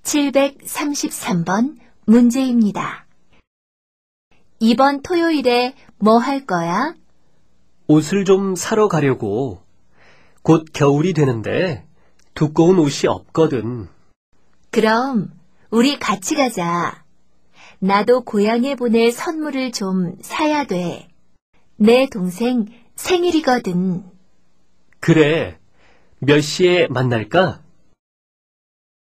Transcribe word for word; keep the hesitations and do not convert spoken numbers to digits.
칠백삼십삼 번 문제입니다. 이번 토요일에 뭐 할 거야? 옷을 좀 사러 가려고. 곧 겨울이 되는데 두꺼운 옷이 없거든. 그럼 우리 같이 가자. 나도 고향에 보낼 선물을 좀 사야 돼. 내 동생 생일이거든. 그래. 몇 시에 만날까?